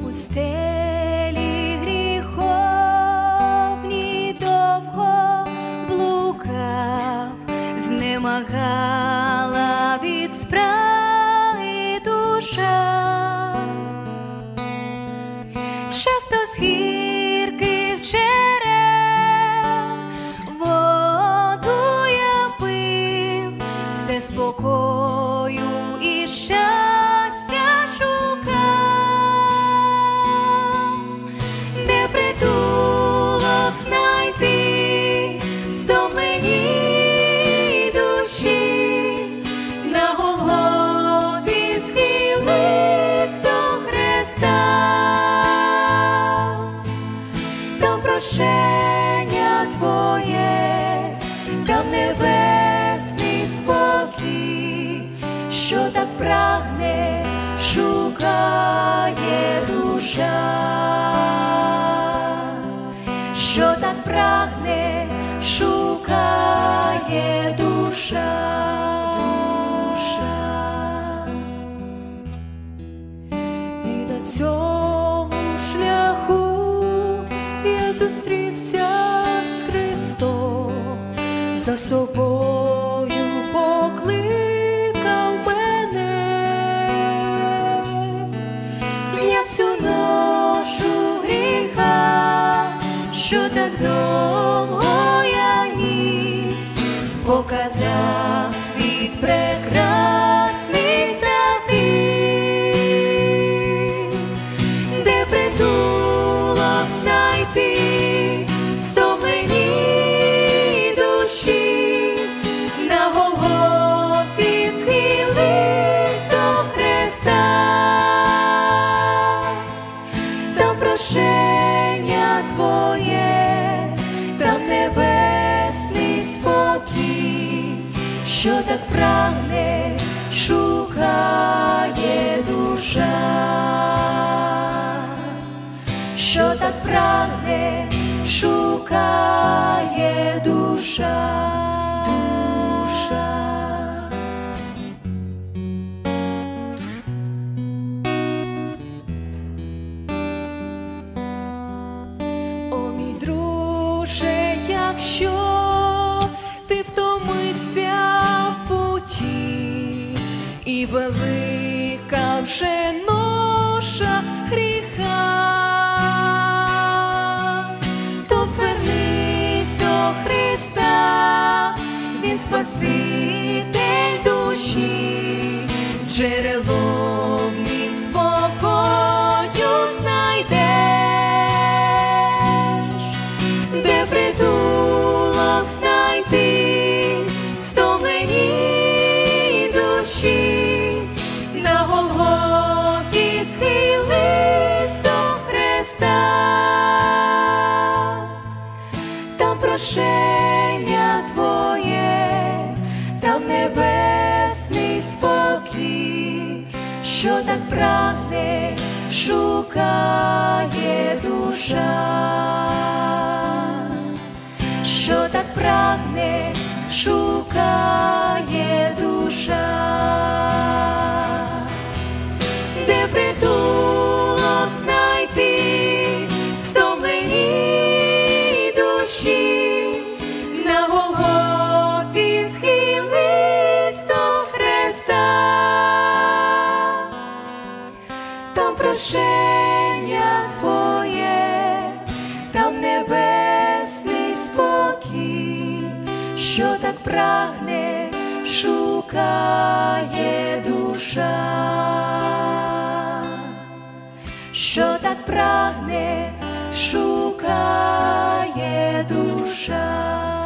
пустелі гріховні довго блукав, знемагала від спраги душа. Часто з гірких джерел воду я пив, все спокою і щастя шукав. Де притулок знайти стомленій душі, на Голгофі схились до Христа. Там прощення Твоє, там небесний спокій, що так прагне, шукає душа, що так прагне, шукає душа. І на цьому шляху я зустрівся з Христом, за собою покликав мене, зняв всю ношу гріха, що так довго я ніс, показав світ прекрасний святий. Де притулок знайти стомленій душі, на Голгофі схились до Христа. Там прощення Твоє, там небесний спокій, що так прагне, шукає душа, що так прагне, шукає душа. О, мій друже, якщо ти втомився в путі, і велика вже ноша гріха, то звернись до Христа, Він Спаситель душі, джерело в нім спокою знайдеш. Де притулок знайти стомленій душі, на Голгофі схились до Христа. Там прощення Твоє, там небесний спокій, що так прагне, шукає душа, що так прагне, шукає душа. Де притулок знайти стомленій душі, на Голгофі схились до Христа. Там прощення Твоє, там небесний спокій, що так прагне, шукає душа, що так прагне, шукає душа.